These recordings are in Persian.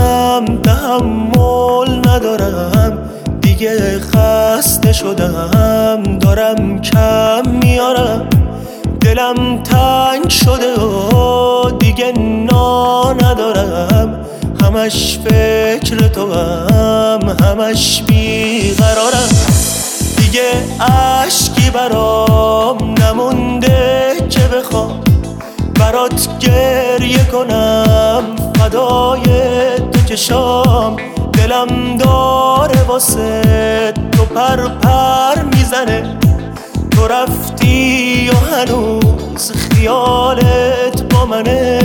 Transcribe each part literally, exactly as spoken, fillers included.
کنم، تحمل ندارم دیگه، خسته شدم دارم کم میارم، دلم تنگ شده و دیگه نا ندارم، همش فکر تو هم همش بیقرارم، دیگه اشکی برام نمونده که بخوام برات گریه کنم، فدای تو چشام، دلم داره واسه تو پر پر میزنه، تو رفتی و هنوز خیالت با منه.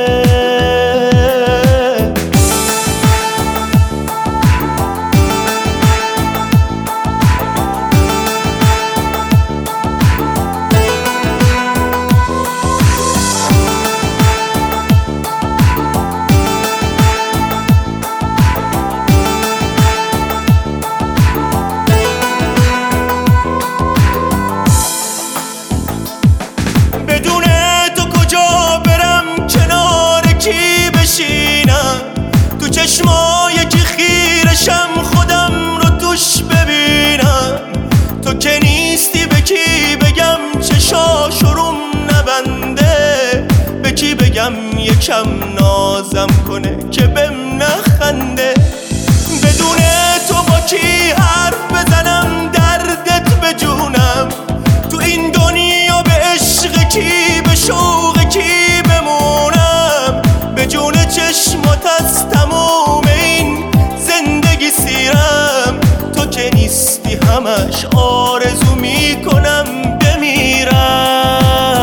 بدون تو کجا برم، کنار کی بشینم، تو چشمای کی خیرشم، خودم رو توش ببینم، تو که نیستی به کی بگم چشاشو روم نبنده، به کی بگم یکم نازم کنه که بهم نخنده، بدون تو با کی حرف بزنم دردت به جونم، تو این دنیا به عشق کی به شوق کی بمونم، به جون چشمات از تموم این زندگی سیرم، تو که نیستی همش آرزو میکنم بمیرم،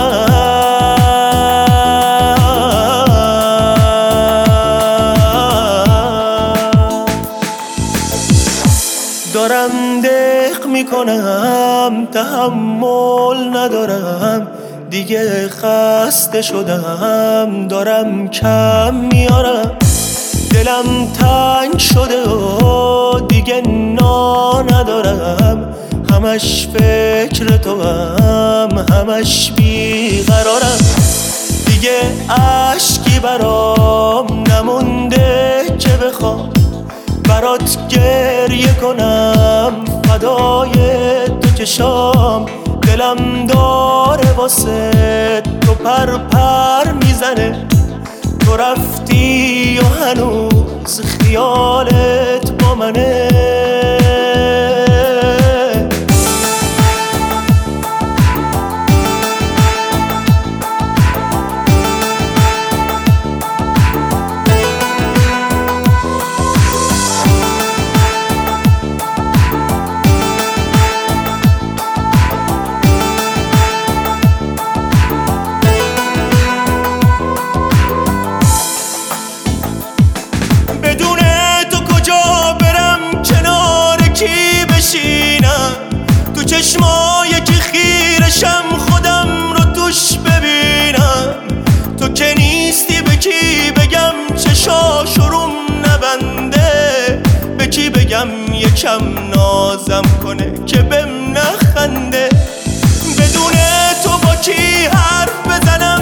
دارم دق میکنم، تحمل ندارم دیگه، خسته شدم دارم کم میارم، دلم تنگ شده و دیگه نا ندارم، همش فکر تو هم همش بیقرارم، دیگه اشکی برام نمونده که بخوام برات گریه کنم، فدای تو چشام، دلم داره واسه تو پر پر میزنه، تو رفتی و هنوز خیالت با منه. بدون تو کجا برم، کنار کی بشینم، تو چشمای کی خیرشم، خودم رو توش ببینم، تو که نیستی به کی بگم چشاشو روم نبنده، به کی بگم یکم نازم کنه که بهم نخنده، بدون تو با کی حرف بزنم